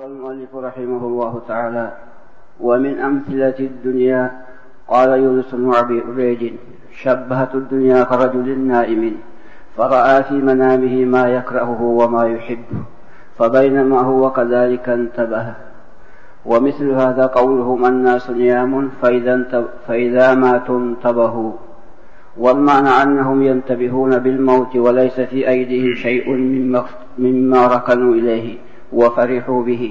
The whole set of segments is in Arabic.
المؤلف رحمه الله تعالى: ومن أمثلة الدنيا. قال يونس بن عبيد: شبهت الدنيا كرجل نائم فرأى في منامه ما يكرهه وما يحبه فبينما هو كذلك انتبه. ومثل هذا قولهم الناس نيام فإذا ماتوا انتبهوا، والمعنى أنهم ينتبهون بالموت وليس في أيديهم شيء مما ركنوا إليه وفرحوا به.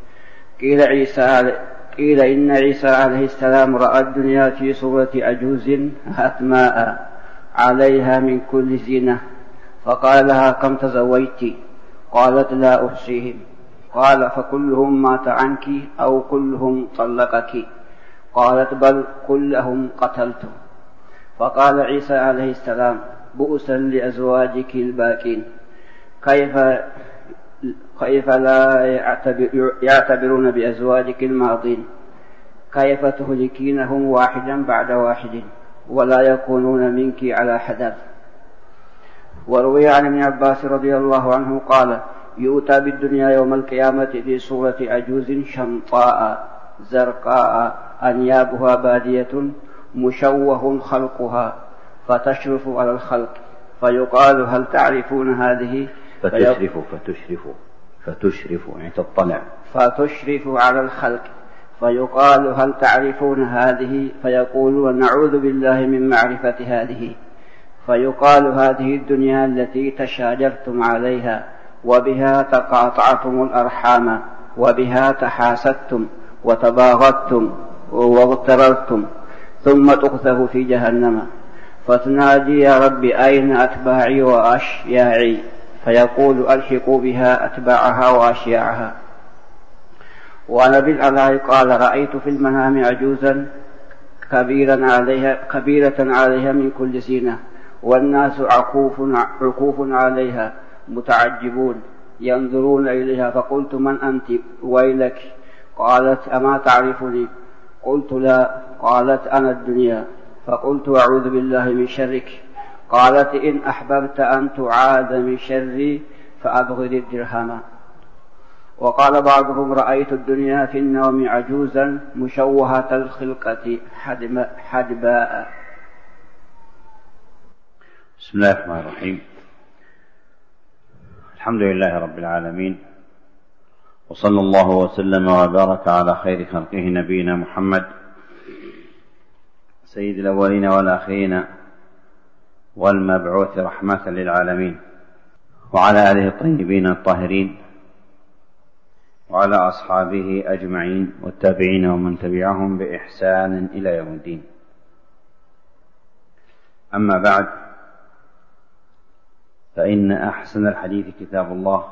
قيل إن عيسى عليه السلام رأى الدنيا في صورة عجوز هتماء عليها من كل زينة، فقال لها: كم تزوجت؟ قالت: لا أحصيهم. قال: فكلهم مات عنك أو كلهم طلقك؟ قالت: بل كلهم قتلت. فقال عيسى عليه السلام: بؤسا لأزواجك الباكين، كيف لا يعتبرون بأزواجك الماضين؟ كيف تهلكينهم واحدا بعد واحد ولا يكونون منك على حذر؟ وروي عن ابن عباس رضي الله عنه قال: يؤتى بالدنيا يوم القيامة في صورة عجوز شمطاء زرقاء أنيابها بادية مشوه خلقها فتشرف على الخلق، فيقال: هل تعرفون هذه؟ فتشرف يعني تطلع، فتشرف على الخلق، فيقال: هل تعرفون هذه؟ فيقولون: نعوذ بالله من معرفة هذه. فيقال: هذه الدنيا التي تشاجرتم عليها، وبها تقاطعتم الأرحام، وبها تحاسدتم وتباغضتم واغتررتم، ثم تقذف في جهنم، فتنادي: يا رب أين أتباعي وأشياعي؟ فيقول: ألحقوا بها أتباعها وأشياعها. وعن أبي العلاء قال: رأيت في المنام عجوزا كبيرة عليها من كل زينة، والناس عكوف عليها متعجبون ينظرون إليها، فقلت: من أنت ويلك؟ قالت: أما تعرفني؟ قلت: لا. قالت: أنا الدنيا. فقلت: أعوذ بالله من شرك. قالت: إن أحببت أن تعاذ من شري فأبغض الدرهم. وقال بعضهم: رأيت الدنيا في النوم عجوزا مشوهة الخلقة حدباء. بسم الله الرحمن الرحيم. الحمد لله رب العالمين، وصلى الله وسلم وبارك على خير خلقه نبينا محمد سيد الأولين والآخرين والمبعوث رحمة للعالمين، وعلى آله الطيبين الطاهرين، وعلى أصحابه أجمعين، والتابعين ومن تبعهم بإحسان إلى يوم الدين. أما بعد، فإن أحسن الحديث كتاب الله،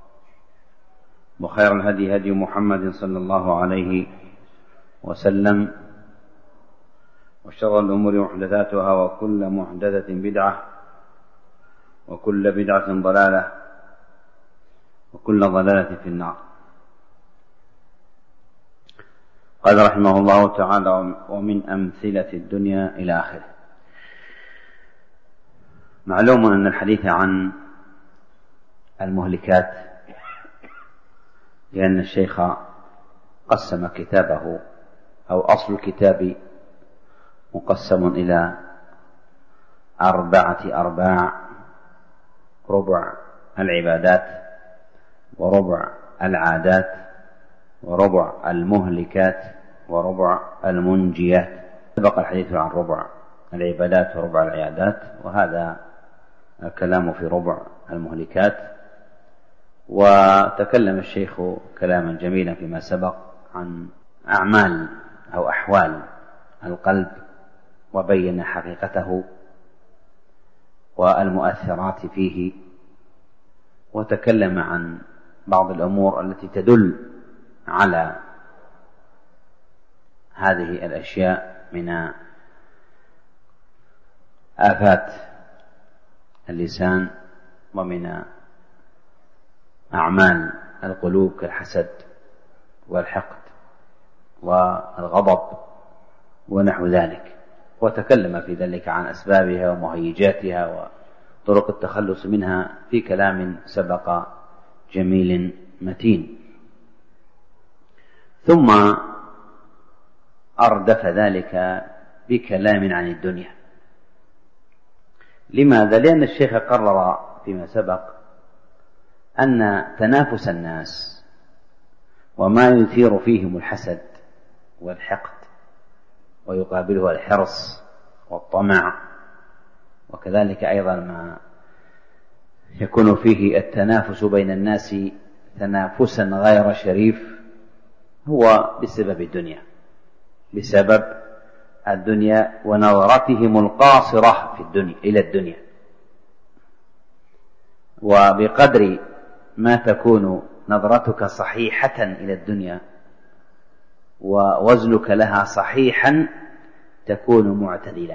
وخير الهدي هدي محمد صلى الله عليه وسلم، وشر الأمور محدثاتها، وكل محدثة بدعة، وكل بدعة ضلالة، وكل ضلالة في النار. قال رحمه الله تعالى: ومن أمثلة الدنيا إلى آخره. معلوم أن الحديث عن المهلكات، لأن الشيخ قسم كتابه، أو أصل الكتاب مقسم إلى 4 أرباع: ربع العبادات، وربع العادات، وربع المهلكات، وربع المنجيات. سبق الحديث عن ربع العبادات وربع العادات، وهذا الكلام في ربع المهلكات. وتكلم الشيخ كلاما جميلا فيما سبق عن أعمال أو أحوال القلب، وبين حقيقته والمؤثرات فيه، وتكلم عن بعض الأمور التي تدل على هذه الأشياء من آفات اللسان ومن أعمال القلوب كالحسد والحقد والغضب ونحو ذلك، وتكلم في ذلك عن أسبابها ومهيجاتها وطرق التخلص منها في كلام سبق جميل متين. ثم أردف ذلك بكلام عن الدنيا. لماذا؟ لأن الشيخ قرر فيما سبق أن تنافس الناس وما يثير فيهم الحسد والحقد ويقابله الحرص والطمع، وكذلك أيضا ما يكون فيه التنافس بين الناس تنافسا غير شريف، هو بسبب الدنيا، بسبب الدنيا ونظرتهم القاصرة في الدنيا إلى الدنيا. وبقدر ما تكون نظرتك صحيحة إلى الدنيا ووزنك لها صحيحا تكون معتدلا،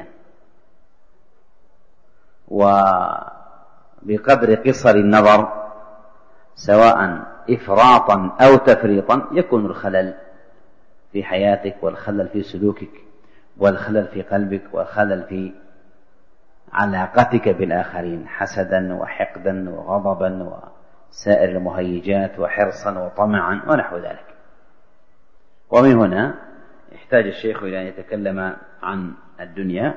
وبقدر قصر النظر سواء إفراطا أو تفريطا يكون الخلل في حياتك والخلل في سلوكك والخلل في قلبك والخلل في علاقتك بالآخرين، حسدا وحقدا وغضبا وسائر المهيجات وحرصا وطمعا ونحو ذلك. ومن هنا يحتاج الشيخ إلى أن يتكلم عن الدنيا،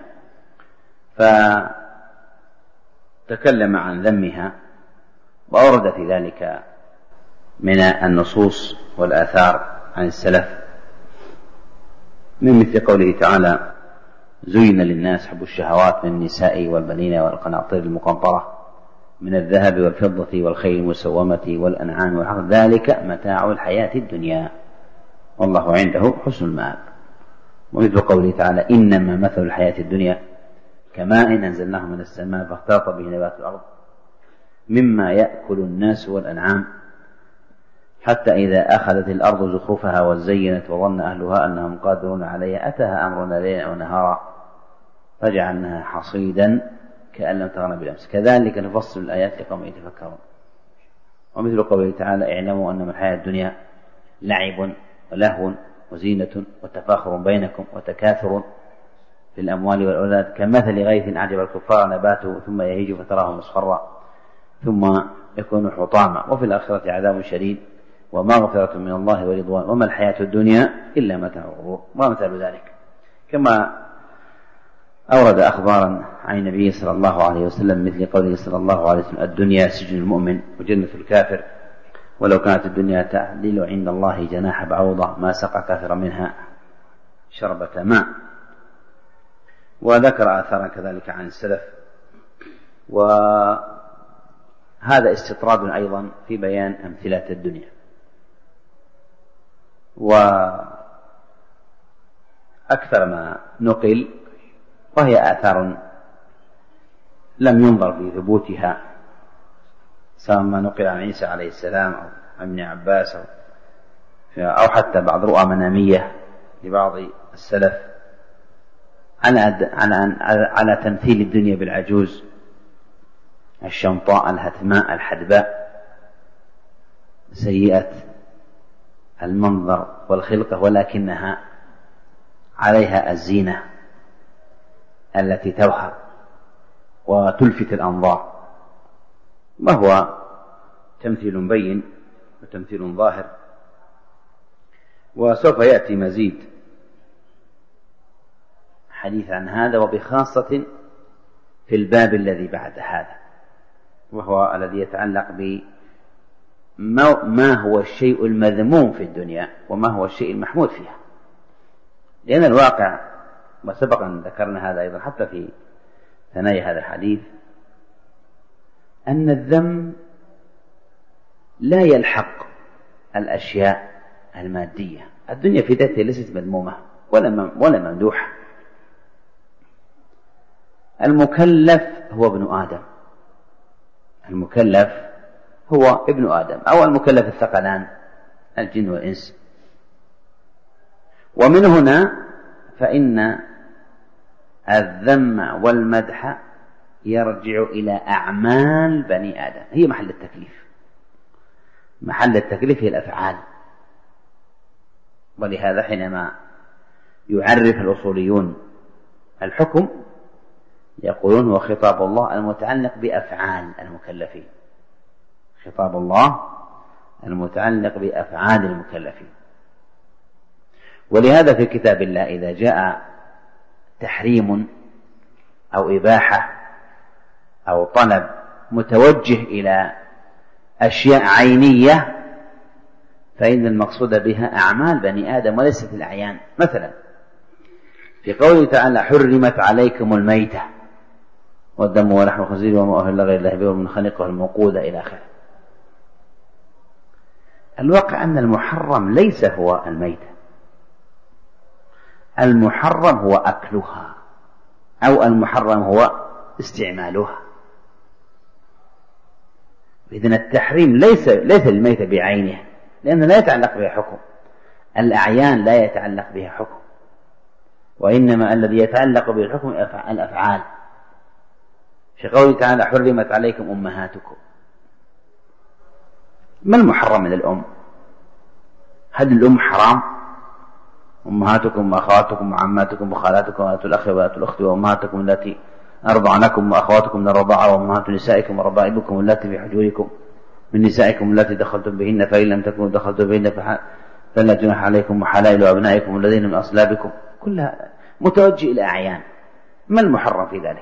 فتكلم عن ذمها وأورد في ذلك من النصوص والآثار عن السلف، من مثل قوله تعالى: زين للناس حب الشهوات من النساء والبنين والقناطير المقنطرة من الذهب والفضة والخيل المسومة والأنعام والحرث ذلك متاع الحياة الدنيا والله عنده حسن المآب. ومثل قوله تعالى: إنما مثل الحياة الدنيا كماء أنزلناه من السماء فاختلط به نبات الأرض مما يأكل الناس والأنعام حتى إذا أخذت الأرض زخرفها وزينت وظن أهلها أنهم قادرون عليها أتاها أمرنا ليلا ونهارا فجعلناها حصيدا كأن لم تغن بالأمس كذلك نفصل الآيات لقوم يتفكرون. ومثل قوله تعالى: اعلموا أنما الحياة الدنيا لعب ولهو وزينة وتفاخر بينكم وتكاثر في الأموال والأولاد كمثل غيث أعجب الكفار نباته ثم يهيج فتراه مصفرا ثم يكون حطاما وفي الآخرة عذاب شديد ومغفرة من الله ورضوان وما الحياة الدنيا إلا متاع الغرور ومثل ذلك. كما أورد أخبارا عن النبي صلى الله عليه وسلم مثل قوله صلى الله عليه وسلم: الدنيا سجن المؤمن وجنة الكافر ولو كانت الدنيا تعدل عند الله جناح بعوضة ما سقى كافر منها شربة ماء. وذكر آثارا كذلك عن السلف، وهذا استطراد أيضا في بيان أمثلة الدنيا. وأكثر ما نقل وهي آثار لم ينظر في ثبوتها، سواء ما نقل عن عيسى عليه السلام أو عن ابن عباس أو حتى بعض رؤى منامية لبعض السلف على تمثيل الدنيا بالعجوز الشمطاء الهتماء الحدباء سيئة المنظر والخلقة، ولكنها عليها الزينة التي توهب وتلفت الأنظار، وهو تمثيل بين وتمثيل ظاهر. وسوف يأتي مزيد حديث عن هذا، وبخاصة في الباب الذي بعد هذا، وهو الذي يتعلق بما هو الشيء المذموم في الدنيا وما هو الشيء المحمود فيها. لأن الواقع، وسبق أن ذكرنا هذا أيضا حتى في ثنايا هذا الحديث، أن الذم لا يلحق الأشياء المادية. الدنيا في ذاتها ليست مذمومة ولا ممدوحة. المكلف هو ابن آدم، المكلف هو ابن آدم أو المكلف الثقلان الجن والإنس. ومن هنا فإن الذم والمدح يرجع إلى أعمال بني آدم، هي محل التكليف. محل التكليف هي الأفعال. ولهذا حينما يعرف الأصوليون الحكم يقولون هو خطاب الله المتعلق بأفعال المكلفين، خطاب الله المتعلق بأفعال المكلفين. ولهذا في كتاب الله إذا جاء تحريم أو إباحة أو طلب متوجه إلى أشياء عينية فإن المقصود بها أعمال بني آدم وليست الأعيان. مثلا في قوله تعالى حرمت عليكم الميتة والدم ولحم الخنزير وما أهل لغير الله به والمنخنقة والموقوذة إلى آخره. الواقع أن المحرم ليس هو الميتة، المحرم هو أكلها أو المحرم هو استعمالها. إذن التحريم ليس الميتة بعينها لأنه لا يتعلق بها حكم، الأعيان لا يتعلق بها حكم، وإنما الذي يتعلق به الحكم الأفعال. في قوله تعالى حرمت عليكم أمهاتكم، ما المحرم من الأم؟ هل الأم حرام؟ أمهاتكم وأخواتكم وعماتكم وخالاتكم وأخوات الأخ وأخوات الأخت وأمهاتكم التي أرضعنكم وأخواتكم من الرضاعة وأمهات نسائكم وربائبكم التي في حجوركم من نسائكم التي دخلتم بهن فإن لم تكونوا دخلتم بهن فلا جناح عليكم وحلائل أبنائكم الذين من أصلابكم، كلها متوجه إلى أعيان. ما المحرم في ذلك؟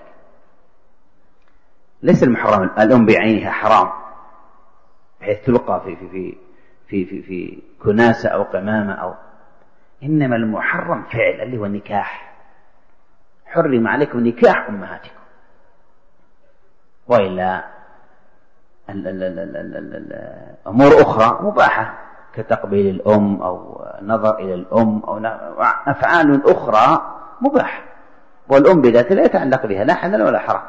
ليس المحرم الأم بعينها حرام بحيث تلقى في كناسة أو قمامة أو، إنما المحرم فعل اللي هو النكاح. حرم عليكم نكاح أمهاتكم. وإلا أمور أخرى مباحة كتقبيل الأم أو نظر إلى الأم أو أفعال أخرى مباحة، والأم بذاتها لا يتعلق بها لا حلال ولا حرام.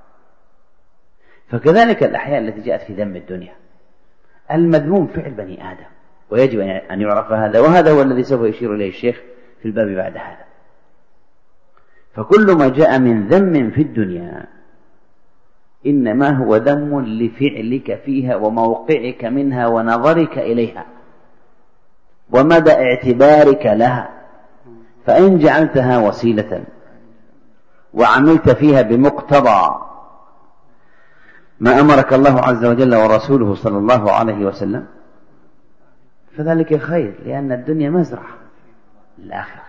فكذلك الأحياء التي جاءت في ذم الدنيا، المذموم فعل بني آدم ويجب أن يعرف هذا، وهذا هو الذي سوف يشير إليه الشيخ في الباب بعد هذا. فكل ما جاء من ذم في الدنيا إنما هو ذم لفعلك فيها وموقعك منها ونظرك إليها ومدى اعتبارك لها. فإن جعلتها وسيلة وعملت فيها بمقتضى ما أمرك الله عز وجل ورسوله صلى الله عليه وسلم فذلك خير، لأن الدنيا مزرعة للآخرة،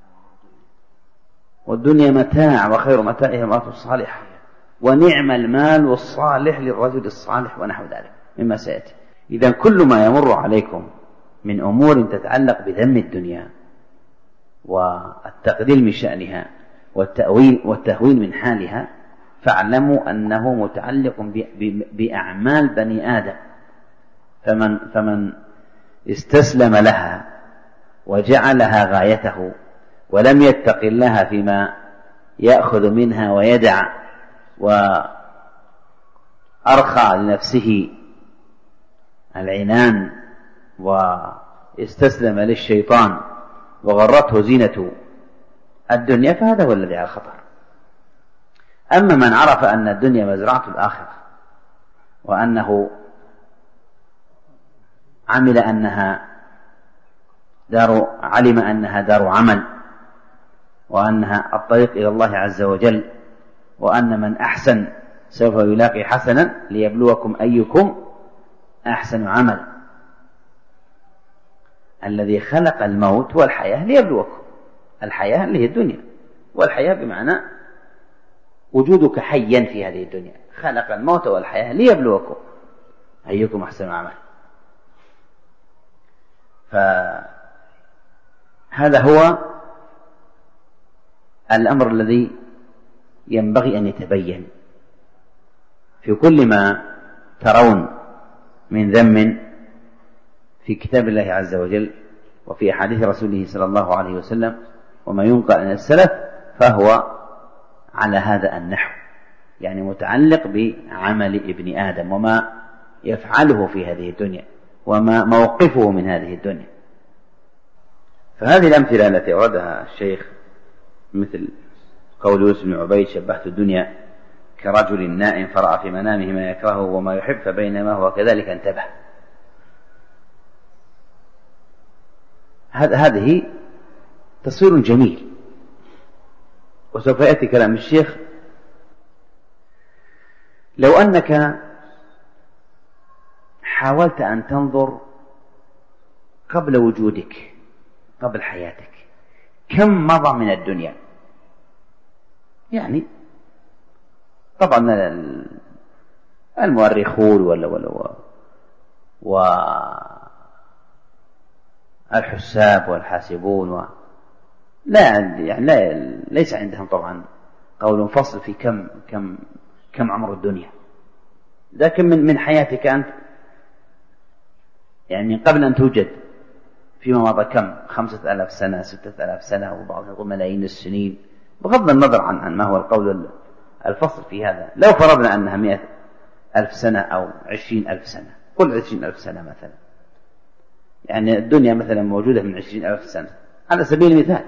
والدنيا متاع وخير متاعها المرأة الصالحة، ونعم المال الصالح للرجل الصالح ونحو ذلك مما سيأتي. إذا كل ما يمر عليكم من أمور تتعلق بذم الدنيا والتقليل من شأنها والتهوين من حالها فاعلموا أنه متعلق بأعمال بني آدم. فمن استسلم لها وجعلها غايته ولم يتق الله فيما يأخذ منها ويدع وأرخى لنفسه العنان واستسلم للشيطان وغرته زينة الدنيا فهذا هو الذي على الخطر. أما من عرف أن الدنيا مزرعة الآخرة وأنه علم أنها دار عمل وأنها الطريق إلى الله عز وجل، وأن من أحسن سوف يلاقي حسنا ليبلوكم أيكم أحسن عمل. الذي خلق الموت والحياة ليبلوكم، الحياة اللي هي الدنيا، والحياة بمعنى وجودك حيا في هذه الدنيا، خلق الموت والحياة ليبلوكم أيكم أحسن عمل. فهذا هو الأمر الذي ينبغي أن يتبين في كل ما ترون من ذم في كتاب الله عز وجل وفي أحاديث رسوله صلى الله عليه وسلم وما ينقل عن السلف، فهو على هذا النحو، يعني متعلق بعمل ابن آدم وما يفعله في هذه الدنيا وما موقفه من هذه الدنيا. فهذه الأمثلة التي أوردها الشيخ مثل قول يوسف بن عبيد شبهت الدنيا كرجل نائم فرأى في منامه ما يكرهه وما يحب فبينما هو كذلك انتبه. هذه تصوير جميل، وسوف يأتي كلام الشيخ. لو أنك حاولت أن تنظر قبل وجودك، قبل حياتك، كم مضى من الدنيا. يعني طبعا المؤرخون والحساب والحاسبون ليس عندهم طبعا قول فصل في كم عمر الدنيا، لكن من حياتك أنت، يعني قبل أن توجد فيما مضى كم 5000 سنة 6000 سنة، وبعضهم يقول ملايين السنين، بغض النظر عن ما هو القول الفصل في هذا. لو فرضنا أنها 100,000 سنة أو 20,000 سنة، قل 20,000 سنة مثلا، يعني الدنيا مثلا موجودة من 20,000 سنة على سبيل المثال،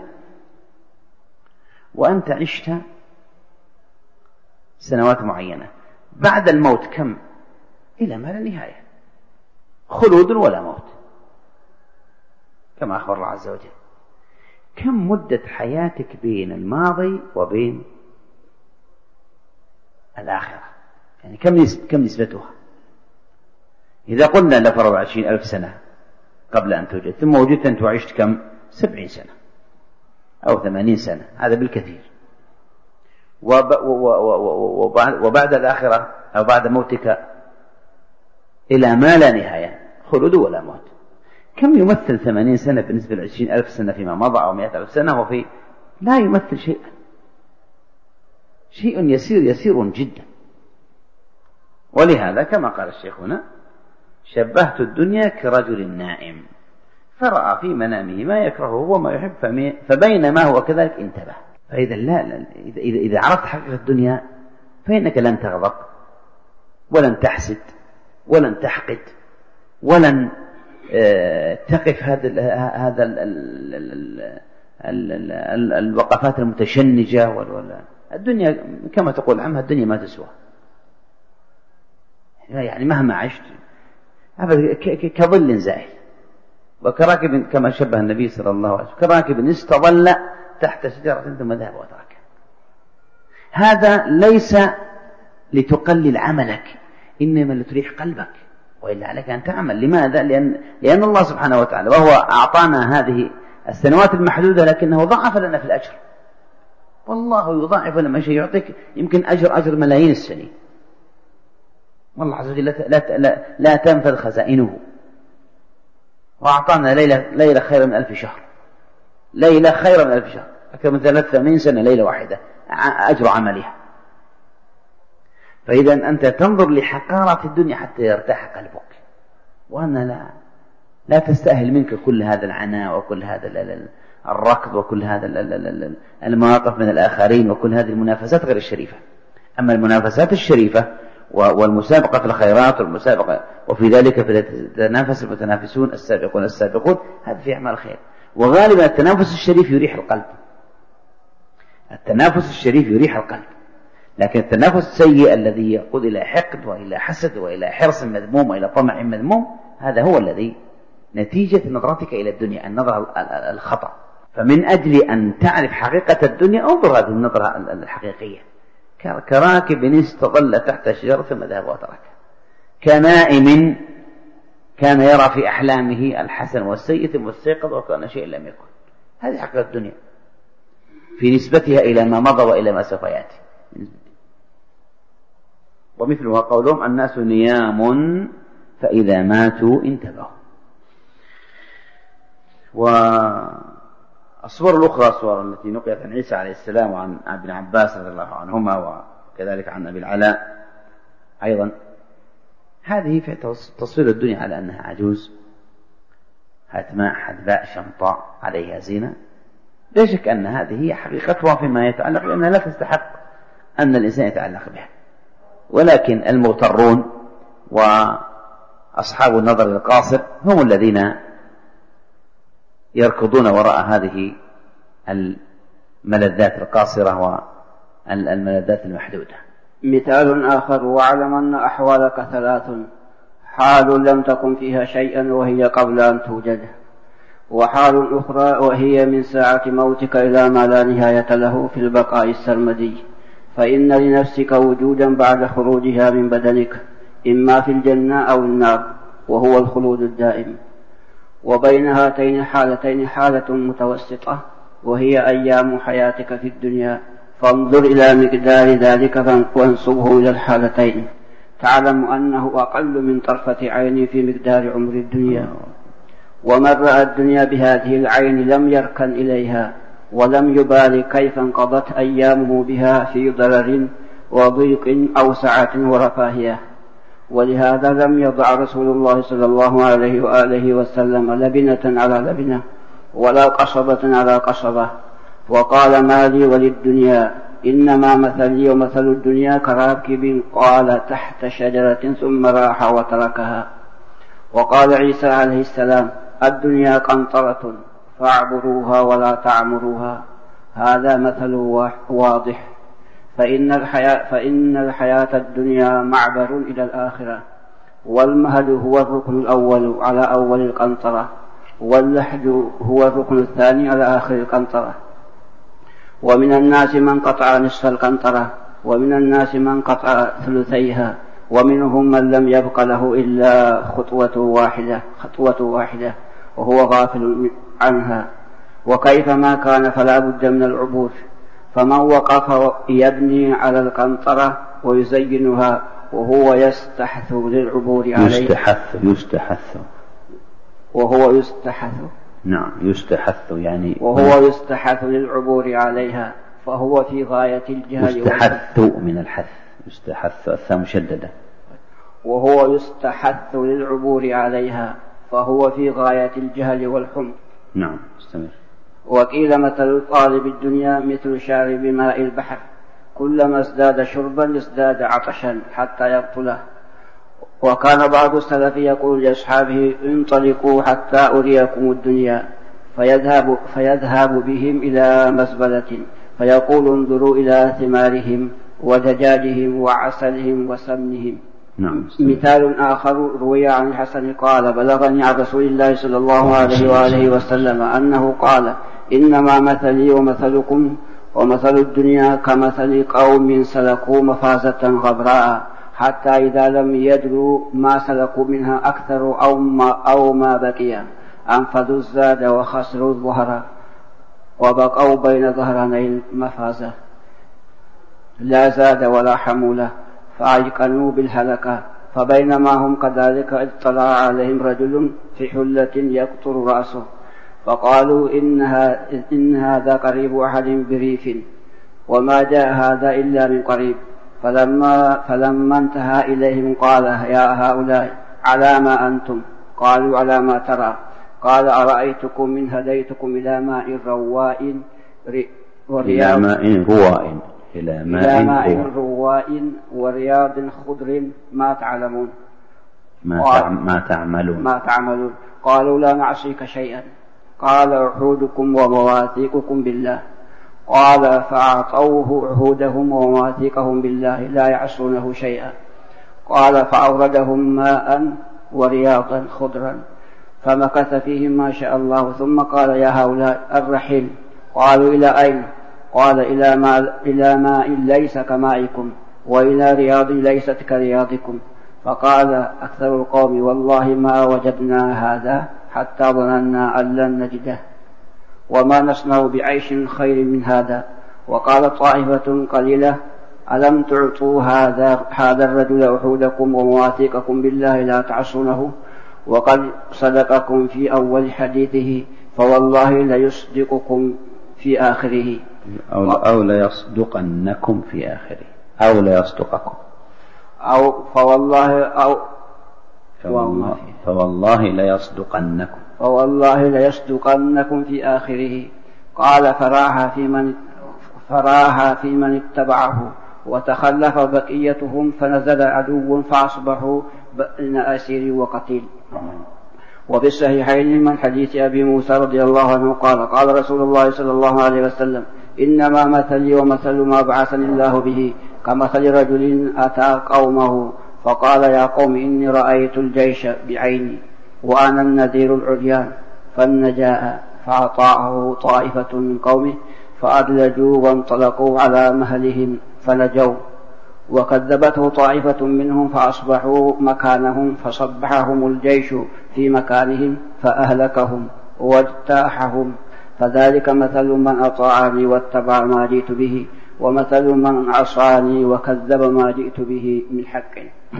وأنت عشت سنوات معينة، بعد الموت كم؟ إلى ما لا نهاية، خلود ولا موت كما أخبر الله عز وجل. كم مدة حياتك بين الماضي وبين الآخرة؟ يعني كم نسبتها؟ إذا قلنا لفرض 20,000 سنة قبل أن توجد، ثم وجدت أنت وعشت كم؟ 70 سنة أو 80 سنة، هذا بالكثير. وبعد الآخرة أو بعد موتك إلى ما لا نهاية، خلود ولا موت. كم يمثل 80 سنة بالنسبة ل20,000 سنة فيما مضى أو 100,000 سنة؟ وفي لا يمثل شيئا، شيء يسير جدا. ولهذا كما قال الشيخ هنا: شبهت الدنيا كرجل نائم فرأى في منامه ما يكرهه وما يحب فبينما هو كذلك انتبه. فإذا إذا عرفت حقيقة الدنيا فإنك لن تغضب ولن تحسد ولن تحقد ولن تقف هذا الوقفات المتشنجة. الدنيا كما تقول عنها الدنيا ما تسوى، يعني مهما عشت كظل زائل، وكراكب كما شبه النبي صلى الله عليه وسلم كراكب استظل تحت شجرة ثم ذهب وتركها. هذا ليس لتقلل عملك، إنما لتريح قلبك، وإلا عليك أن تعمل. لماذا؟ لأن الله سبحانه وتعالى وهو أعطانا هذه السنوات المحدودة لكنه ضعف لنا في الأجر، والله يضاعف لما شيء، يعطيك يمكن أجر ملايين السنين، والله عز وجل لا تنفذ خزائنه. وأعطانا ليلة خير من 1000 شهر، ليلة خير من 1000 شهر، أكثر من 83 سنة ليلة واحدة أجر عملها. فإذا أنت تنظر لحقارة الدنيا حتى يرتاح قلبك، وأن لا تستأهل منك كل هذا العناء وكل هذا الركض وكل هذا المواقف من الآخرين وكل هذه المنافسات غير الشريفة. أما المنافسات الشريفة والمسابقة في الخيرات والمسابقة وفي ذلك فليتنافس المتنافسون السابقون، هذا في أعمال الخير. وغالبا التنافس الشريف يريح القلب، التنافس الشريف يريح القلب، لكن التنافس السيء الذي يقود إلى حقد وإلى حسد وإلى حرص مذموم وإلى طمع مذموم، هذا هو الذي نتيجة نظرتك إلى الدنيا، النظرة الخطأ. فمن أجل أن تعرف حقيقة الدنيا انظر هذه النظرة الحقيقية، كراكب استظل تحت شجرة ثم ذهب وتركها، كنائم كان يرى في أحلامه الحسن والسيء ثم استيقظ وكان شيء لم يكن. هذه حقيقة الدنيا في نسبتها إلى ما مضى وإلى ما سوف يأتي. ومثلها قولهم: الناس نيام فإذا ماتوا انتبهوا. والصور الأخرى الصور التي نقلت عن عيسى عليه السلام وعن ابن عباس رضي الله عنهما وكذلك عن أبي العلاء أيضا، هذه في تصوير الدنيا على أنها عجوز هتماء حدباء شمطاء عليها زينة. لا شك أن هذه هي حقيقتها فيما يتعلق، لأنها لا تستحق أن الإنسان يتعلق بها. ولكن المغترون وأصحاب النظر القاصر هم الذين يركضون وراء هذه الملذات القاصرة والملذات المحدودة. مثال آخر: واعلم أن أحوالك 3: حال لم تكن فيها شيئا وهي قبل أن توجد، وحال أخرى وهي من ساعة موتك إلى ما لا نهاية له في البقاء السرمدي، فإن لنفسك وجودا بعد خروجها من بدنك، إما في الجنة أو النار، وهو الخلود الدائم. وبين هاتين الحالتين حالة متوسطة وهي أيام حياتك في الدنيا، فانظر إلى مقدار ذلك وانصبه إلى الحالتين، تعلم أنه أقل من طرفة عين في مقدار عمر الدنيا. ومن رأى الدنيا بهذه العين لم يركن إليها ولم يبال كيف انقضت أيامه بها في ضرر وضيق أو سعة ورفاهية. ولهذا لم يضع رسول الله صلى الله عليه وآله وسلم لبنة على لبنة ولا قصبة على قصبة، وقال ما لي وللدنيا إنما مثلي ومثل الدنيا كراكب قال تحت شجرة ثم راح وتركها. وقال عيسى عليه السلام الدنيا قنطرة فاعبروها ولا تعمروها. هذا مثل واضح، فإن الحياة الدنيا معبر إلى الآخرة، والمهد هو الركن الأول على أول القنطرة، واللحد هو الركن الثاني على آخر القنطرة. ومن الناس من قطع نصف القنطرة، ومن الناس من قطع ثلثيها، ومنهم من لم يبق له إلا خطوة واحدة وهو غافل عنها. وكيفما كان فلا بد من العبور، فمن وقف يبني على القنطرة ويزينها وهو يستحث للعبور عليها. وهو يستحث للعبور عليها، فهو في غاية الجهل يستحث من الحث، يستحث الثاء مشددة. وهو يستحث للعبور عليها فهو في غاية الجهل والحمق. نعم استمر. وقيل مثل طالب الدنيا مثل شارب ماء البحر، كلما ازداد شربا ازداد عطشا حتى يبطله. وكان بعض السلف يقول لأصحابه انطلقوا حتى أريكم الدنيا، فيذهب بهم إلى مزبلة فيقول انظروا إلى ثمارهم ودجاجهم وعسلهم وسمنهم. نعم. مثال آخر روي عن الحسن قال بلغني عن رسول الله صلى الله عليه وآله وسلم أنه قال إنما مثلي ومثلكم ومثل الدنيا كمثل قوم سلكوا مفازة غبراء حتى إذا لم يدروا ما سلكوا منها أكثر أو ما بقي أنفذوا الزاد وخسروا الظهر وبقوا بين ظهراني المفازة لا زاد ولا حمولة فأيقنوا بالهلكة. فبينما هم كذلك اطلع عليهم رجل في حلة يقطر رأسه فقالوا إن هذا قريب أحد بريف وما جاء هذا إلا من قريب. فلما انتهى إليهم قال يا هؤلاء على ما أنتم؟ قالوا على ما ترى. قال أرأيتكم من هديتكم إلى ماء رواء ورياض خضر ما تعلمون ما تعملون. قالوا لا نعصيك شيئا. قال عهودكم ومواثيقكم بالله. قال فأعطوه عهودهم ومواثيقهم بالله لا يعصونه شيئا. قال فأوردهم ماء ورياضا خضرا فمكث فيهم ما شاء الله ثم قال يا هؤلاء الرحيل. قالوا إلى أين؟ قال إلى ماء ليس كمائكم وإلى رياض ليست كرياضكم. فقال أكثر القوم والله ما وجدنا هذا حتى ظننا أن لن نجده وما نصنع بعيش خير من هذا. وقال طائفة قليلة ألم تعطوا هذا الرجل عهودكم ومواثيقكم بالله لا تعصونه وقد صدقكم في أول حديثه فوالله ليصدقكم في آخره أو ليصدقنكم في آخره أو ليصدقكم فوالله ليصدقنكم في آخره. قال فراها في من اتبعه وتخلف بقيتهم فنزل عدو فأصبحوا بين أسير وقتيل. وفي الصحيحين من حديث أبي موسى رضي الله عنه قال قال رسول الله صلى الله عليه وسلم إنما مثلي ومثل ما بعثني الله به كمثل رجل أتى قومه فقال يا قوم إني رأيت الجيش بعيني وأنا النذير العريان فالنجاء فأطاعه طائفة من قومه فأدلجوا وانطلقوا على مهلهم فنجوا وكذبته طائفة منهم فأصبحوا مكانهم فصبحهم الجيش في مكانهم فأهلكهم واجتاحهم فذلك مثل من أطاعني واتبع ما جئت به، ومثل من عصاني وكذب ما جئت به من حق.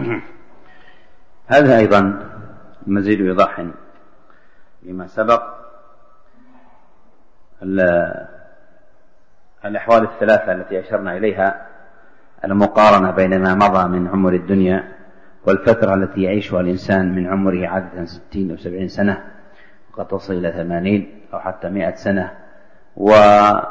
هذا أيضا مزيد إيضاح لما سبق. الأحوال الثلاثة التي أشرنا إليها، المقارنة بين ما مضى من عمر الدنيا والفترة التي يعيشها الإنسان من عمره عادة 60 أو 70 سنة، وقد تصل إلى 80 أو حتى 100 سنة، وما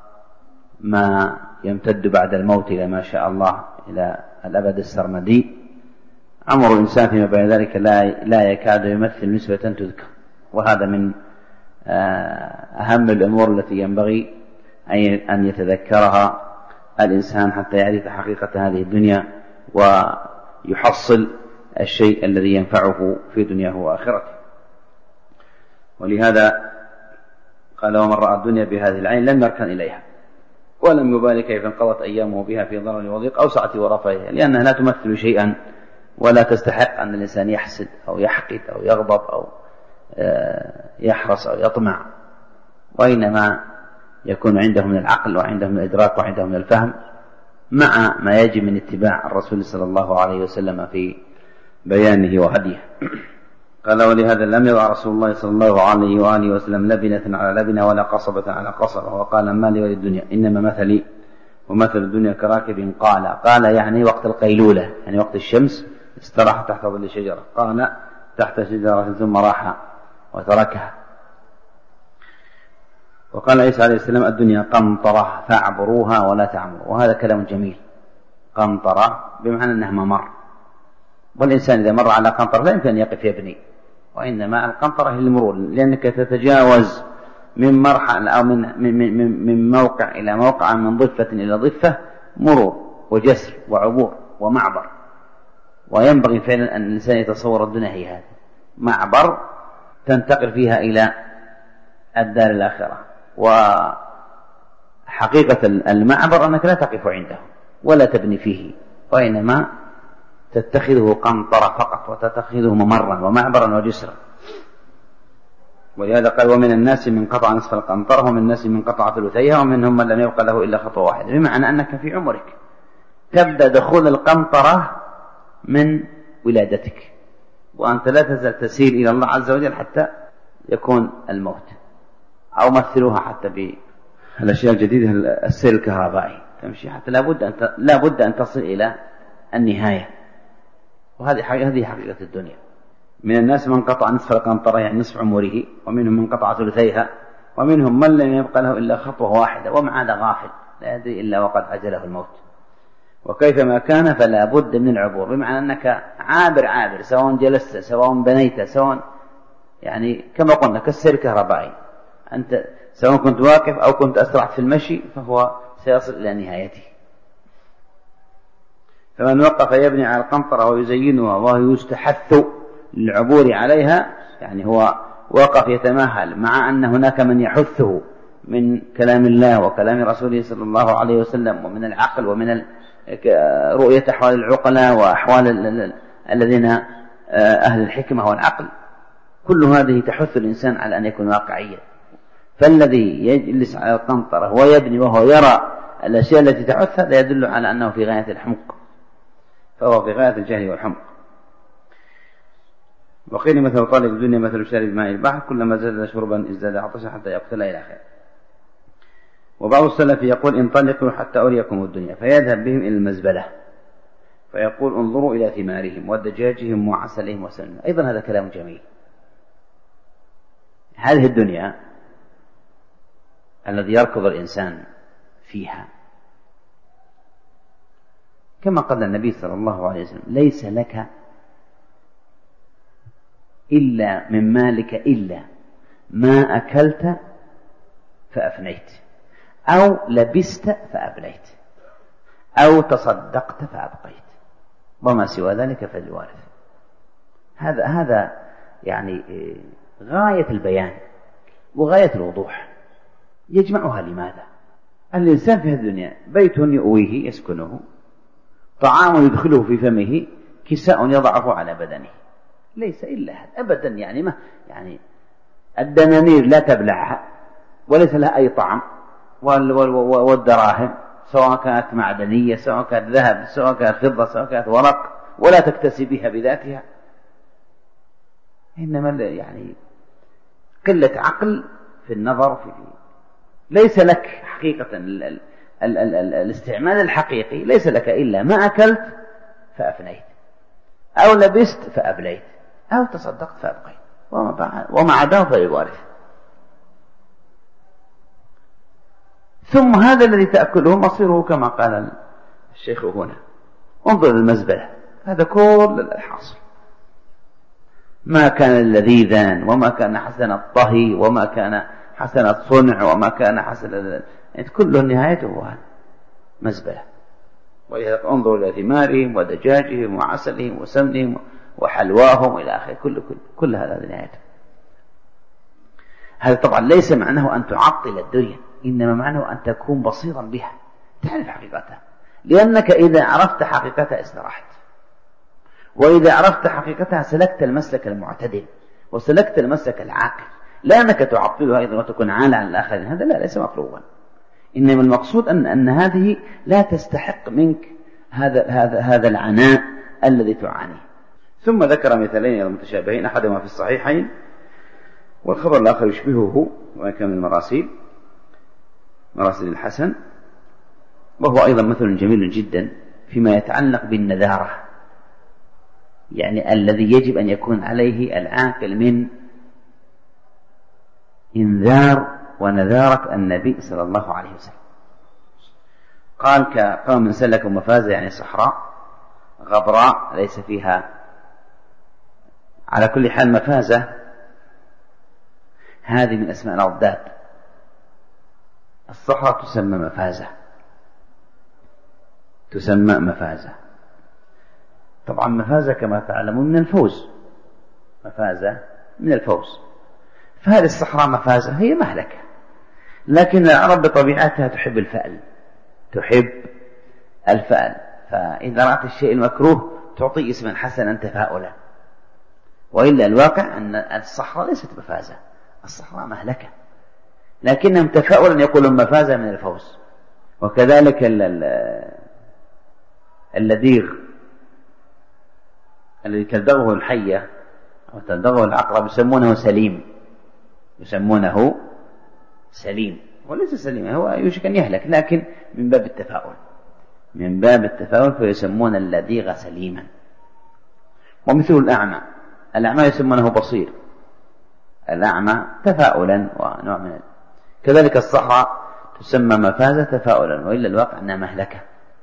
يمتد بعد الموت إلى ما شاء الله إلى الأبد السرمدي. عمر الإنسان فيما بين ذلك لا يكاد يمثل نسبة تذكر، وهذا من أهم الأمور التي ينبغي أن يتذكرها الإنسان حتى يعرف حقيقة هذه الدنيا ويحصل الشيء الذي ينفعه في دنياه وآخرته. ولهذا قال: ومن رأى الدنيا بهذه العين لم يركن إليها ولم يبالي كيف انقضت أيامه بها في ضرر وضيق أو سعة ورفاهية، لأنها لا تمثل شيئا ولا تستحق أن الإنسان يحسد أو يحقد أو يغضب أو يحرص أو يطمع، وإنما يكون عنده من العقل وعنده من الإدراك وعنده من الفهم، مع ما يجب من اتباع الرسول صلى الله عليه وسلم في بيانه وهديه. قال: ولهذا لم يضع رسول الله صلى الله عليه وآله وسلم لبنة على لبنة ولا قصبة على قصبة، وقال: ما لي وللدنيا إنما مثلي ومثل الدنيا كراكب قال يعني وقت القيلولة، يعني وقت الشمس استراح تحت ظل شجرة، قال تحت شجرة ثم راح وتركها. وقال عيسى عليه السلام: الدنيا قنطرة فاعبروها ولا تعمروا. وهذا كلام جميل. قنطرة بمعنى أنها ممر، والإنسان إذا مر على قنطرة لا يمكن أن يقف يبني، وإنما القنطرة هي المرور، لأنك تتجاوز من مرحلة أو من موقع إلى موقع، من ضفة إلى ضفة، مرور وجسر وعبور ومعبر. وينبغي فعلا أن الإنسان يتصور الدنيا هي هذه معبر تنتقل فيها إلى الدار الآخرة. وحقيقة المعبر أنك لا تقف عنده ولا تبني فيه، وإنما تتخذه قنطرة فقط، وتتخذه ممرا ومعبرا وجسرا. ولهذا قال: ومن الناس من قطع نصف القنطرة ومن الناس من قطع ثلثيها ومنهم من لم يبق له إلا خطوة واحدة، بمعنى أنك في عمرك تبدأ دخول القنطرة من ولادتك، وأنت لا تزال تسير إلى الله عز وجل حتى يكون الموت. أو مثلوها حتى بالأشياء الجديدة، السير الكهربائي، تمشي حتى لا بد أن تصل إلى النهاية. وهذه حقيقة الدنيا. من الناس من قطع نصف القنطرة يعني نصف عمره، ومنهم من قطع ثلثيها، ومنهم من لم يبقى له إلا خطوة واحدة، ومع هذا غافل لا يدري إلا وقد أجله الموت. وكيفما كان فلا بد من العبور، بمعنى أنك عابر، سواء جلست سواء بنيت سواء، يعني كما قلنا كالسير الكهربائي، أنت سواء كنت واقف أو كنت أسرع في المشي فهو سيصل إلى نهايته. فمن وقف يبني على القنطرة ويزينها وهو يستحث للعبور عليها، يعني هو وقف يتماهل، مع أن هناك من يحثه من كلام الله وكلام رسوله صلى الله عليه وسلم، ومن العقل ومن رؤية أحوال العقلاء وأحوال الذين أهل الحكمة والعقل. كل هذه تحث الإنسان على أن يكون واقعيا. فالذي يجلس على القنطرة ويبني وهو يرى الأشياء التي تحث، لا يدل على أنه في غاية الحمق، فهو في غاية الجهل والحمق. وقيل: مثل طالب الدنيا مثل شارب ماء البحر، كلما زاد شربا ازداد عطشا حتى يقتل إلى آخره. وبعض السلف يقول: انطلقوا حتى أريكم الدنيا، فيذهب بهم إلى المزبلة فيقول: انظروا إلى ثمارهم ودجاجهم وعسلهم وسلم. أيضا هذا كلام جميل. هذه الدنيا الذي يركض الإنسان فيها، كما قال النبي صلى الله عليه وسلم: ليس لك إلا من مالك إلا ما أكلت فأفنيت، أو لبست فأبليت، أو تصدقت فأبقيت، وما سوى ذلك فالوارث. هذا يعني غاية البيان وغاية الوضوح. يجمعها لماذا؟ الإنسان في هذه الدنيا بيت يؤويه يسكنه، طعام يدخله في فمه، كساء يضعه على بدنه، ليس إلا هذا أبدا. يعني الدنانير لا تبلعها وليس لها أي طعم، والدراهم سواء كانت معدنية سواء كانت ذهب سواء كانت فضة سواء كانت ورق ولا تكتسبها بذاتها، إنما يعني قلة عقل في النظر فيه. ليس لك حقيقة الاستعمال الحقيقي ليس لك إلا ما أكلت فأفنيت، أو لبست فأبليت، أو تصدقت فأبقيت، وما عداه فللوارث. ثم هذا الذي تأكله مصيره كما قال الشيخ هنا، انظر للمزبلة، هذا كل الحاصل، ما كان لذيذا وما كان حسن الطهي وما كان حسن الصنع وما كان حسن كله نهايته هذا مزبلة. ولذلك انظر إلى ثمارهم ودجاجهم وعسلهم وسمنهم وحلواهم إلى آخره، كل هذا نهايته. هذا طبعا ليس معناه أن تعطل الدنيا، إنما معناه أن تكون بصيرا بها، تعرف حقيقتها، لأنك إذا عرفت حقيقتها استراحت، وإذا عرفت حقيقتها سلكت المسلك المعتدل وسلكت المسلك العاقل، لا أنك تعطلها أيضا وتكون عالة عن الآخرين، هذا لا ليس مطلوبا. إنما المقصود أن هذه لا تستحق منك هذا العناء الذي تعانيه. ثم ذكر مثالين متشابهين، أحدهما في الصحيحين والخبر الآخر يشبهه وكان من مراسل الحسن، وهو أيضا مثل جميل جدا فيما يتعلق بالنذارة، يعني الذي يجب أن يكون عليه العاقل من إنذار ونذارة النبي صلى الله عليه وسلم. قال كقوم سلكوا مفازة، يعني صحراء غبراء ليس فيها، على كل حال مفازة هذه من أسماء الأضداد، الصحراء تسمى مفازة. طبعا مفازة كما تعلمون من الفوز، مفازة من الفوز، فهذه الصحراء مفازة هي مهلكة، لكن العرب بطبيعتها تحب الفأل، فإذا رأت الشيء المكروه تعطي اسما حسنا تفاؤلا، وإلا الواقع أن الصحراء ليست مفازة، الصحراء مهلكة، لكنهم تفاؤلا يقولون مفازة من الفوز. وكذلك اللديغ الذي تلدغه الحية أو تلدغه العقرب يسمونه سليم، وليس سليم، هو يوشك أن يهلك، لكن من باب التفاؤل فيسمون اللديغ سليما. ومثل الأعمى يسمونه بصير، الأعمى تفاؤلا ونوع من كذلك الصحراء تسمى مفازة تفاؤلا، وإلا الواقع أنها مهلكة.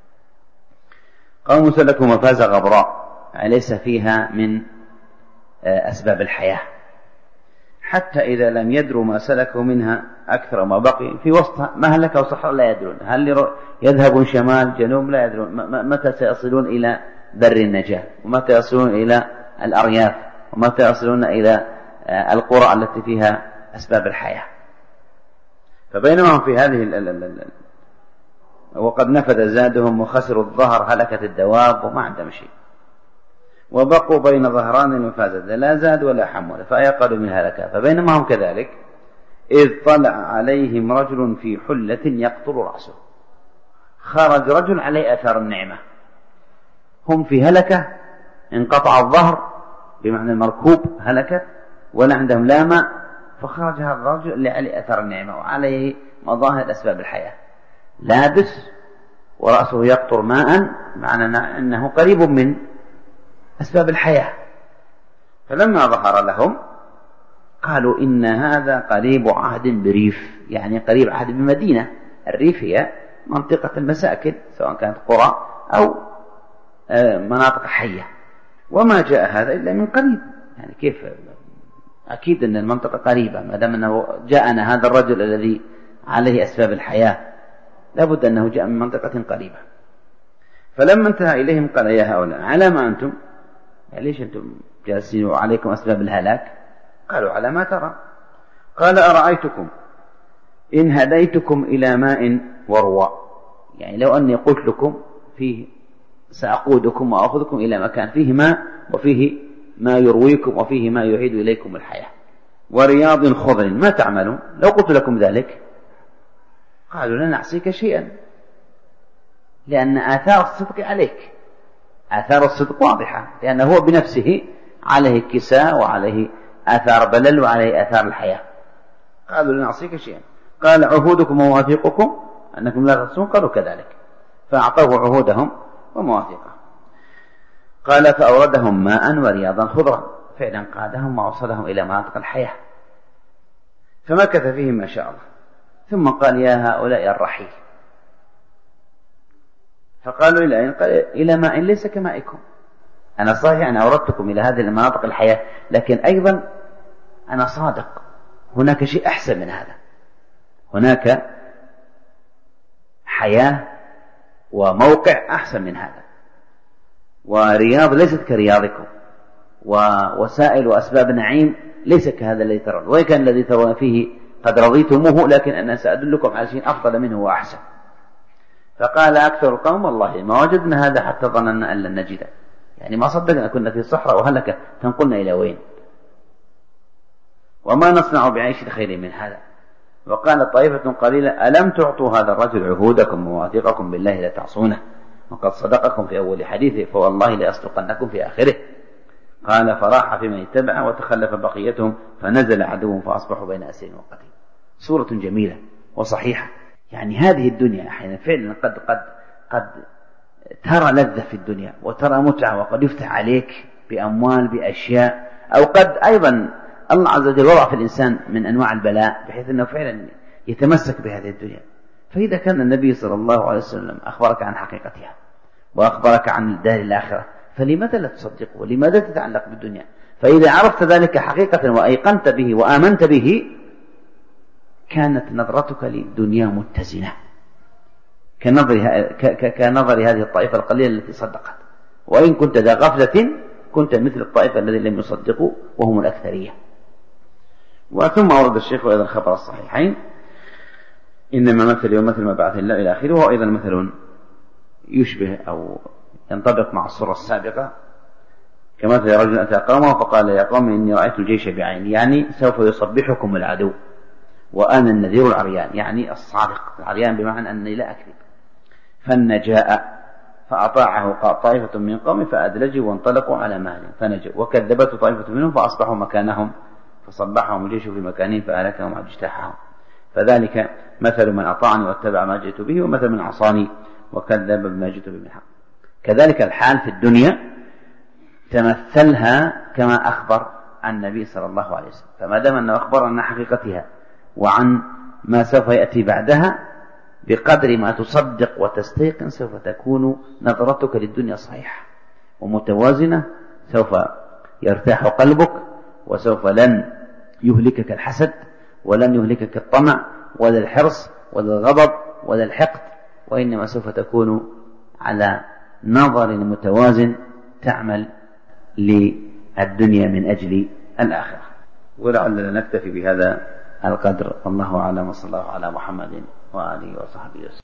قوم سلكوا مفازة غبراء، يعني ليس فيها من أسباب الحياة، حتى إذا لم يدروا ما سلكوا منها أكثر ما بقي في وسطها مهلكة وصحراء لا يدرون، هل يذهبون شمال جنوب لا يدرون متى سيصلون إلى بر النجاة، ومتى يصلون إلى الأرياف، ومتى يصلون إلى القرى التي فيها أسباب الحياة. فبينما هم في هذه وقد نفذ زادهم وخسروا الظهر، هلكت الدواب وما عندهم شيء، وبقوا بين ظهران مفازة لا زاد ولا حمل فأيقظوا من هلكة. فبينما هم كذلك إذ طلع عليهم رجل في حلة يقطر رأسه، خرج رجل عليه أثر النعمة، هم في هلكة، انقطع الظهر بمعنى المركوب هلكت ولا عندهم لا ماء، فخرج هذا الرجل اللي عليه أثر النعمة وعليه مظاهر أسباب الحياة، لابس ورأسه يقطر ماء، معنى أنه قريب من أسباب الحياة. فلما ظهر لهم قالوا إن هذا قريب عهد بريف، يعني قريب عهد بمدينة. الريف هي منطقة المساكن سواء كانت قرى أو مناطق حية، وما جاء هذا إلا من قريب، يعني كيف أكيد أن المنطقة قريبة، ما دام أنه جاءنا هذا الرجل الذي عليه أسباب الحياة لابد أنه جاء من منطقة قريبة. فلما انتهى إليهم قال يا هؤلاء على ما أنتم، يعني ليش أنتم جالسين وعليكم أسباب الهلاك؟ قالوا على ما ترى. قال أرأيتكم إن هديتكم إلى ماء وروى، يعني لو أني قلت لكم فيه سأقودكم وأخذكم إلى مكان فيه ماء وفيه ما يرويكم وفيه ما يعيد إليكم الحياة، ورياض خضر ما تعملون؟ لو قلت لكم ذلك قالوا لا نعصيك شيئا، لأن آثار الصدق عليك، آثار الصدق واضحة، لأنه هو بنفسه عليه كساء وعليه آثار بلل وعليه آثار الحياة. قالوا لا نعصيك شيئا. قال عهودكم ومواثيقكم أنكم لا تصومون؟ قالوا كذلك، فأعطوه عهودهم ومواثيقهم. قال فأوردهم ماء ورياضا خضرا، فعلا قادهم ووصلهم إلى مناطق الحياة، فمكث فيهم ما شاء الله، ثم قال يا هؤلاء الرحيل. فقالوا إلى أين؟ قال إلى ماء ليس كمائكم. أنا صحيح أنا أوردتكم إلى هذه المناطق الحياة، لكن أيضا أنا صادق، هناك شيء أحسن من هذا، هناك حياة وموقع أحسن من هذا، ورياض ليست كرياضكم، ووسائل وأسباب نعيم ليس كهذا الذي ترون، وإن كان الذي ترون فيه قد رضيتموه، لكن أنا سأدلكم على شيء أفضل منه وأحسن. فقال أكثر القوم والله ما وجدنا هذا حتى ظننا أن لن نجده، يعني ما صدقنا كنا في الصحراء وهلك، تنقلنا إلى وين؟ وما نصنع بعيش خير من هذا. وقال طائفة قليلة ألم تعطوا هذا الرجل عهودكم ومواثيقكم بالله لا تعصونه، وقد صدقكم في أول حديثه، فوالله لأصدقنكم في آخره. قال فراح في من اتبع وتخلف بقيتهم، فنزل عدوهم فأصبحوا بين أسير وقتيل. سورة جميلة وصحيحة. يعني هذه الدنيا أحيانا فعلا قد ترى لذة في الدنيا وترى متعة، وقد يفتح عليك بأموال بأشياء، أو قد أيضا الله عز وجل وضع في الإنسان من أنواع البلاء بحيث أنه فعلا يتمسك بهذه الدنيا. فإذا كان النبي صلى الله عليه وسلم أخبرك عن حقيقتها وأخبرك عن الدار الآخرة، فلماذا لا تصدقه؟ ولماذا تتعلق بالدنيا؟ فإذا عرفت ذلك حقيقة وأيقنت به وآمنت به، كانت نظرتك للدنيا متزنة كنظر هذه الطائفة القليلة التي صدقت، وإن كنت ذا غفلة كنت مثل الطائفة الذين لم يصدقوا وهم الأكثرية. وثم أورد الشيخ أيضا خبر الصحيحين إنما مثل يوم مثل ما بعث الله إلى آخره، وهو أيضا مثل يشبه أو ينطبق مع الصورة السابقة، كمثل رجل أتى قومه فقال يا قوم إني رأيت الجيش بعيني، يعني سوف يصبحكم العدو وأنا النذير العريان، يعني الصادق العريان بمعنى أني لا أكذب. فالنجاء فأطاعه طائفة من قومه فأدلجوا وانطلقوا على مهلهم فنجوا، وكذبته طائفة منهم فأصبحوا مكانهم فصبحهم الجيش في مكانهم فأهلكهم واجتاحهم. فذلك مثل من أطاعني واتبع ما جئت به، ومثل من عصاني وكذب بما جئت به من حق. كذلك الحال في الدنيا تمثلها كما أخبر عن النبي صلى الله عليه وسلم، فما دام أنه أخبر عن حقيقتها وعن ما سوف يأتي بعدها، بقدر ما تصدق وتستيقن سوف تكون نظرتك للدنيا صحيحة ومتوازنة، سوف يرتاح قلبك، وسوف لن يهلكك الحسد ولن يهلكك الطمع ولا الحرص ولا الغضب ولا الحقد، وإنما سوف تكون على نظر متوازن تعمل للدنيا من أجل الآخرة. ولعلنا نكتفي بهذا القدر، الله أعلم، وصلى الله على محمد وآله وصحبه وسلم.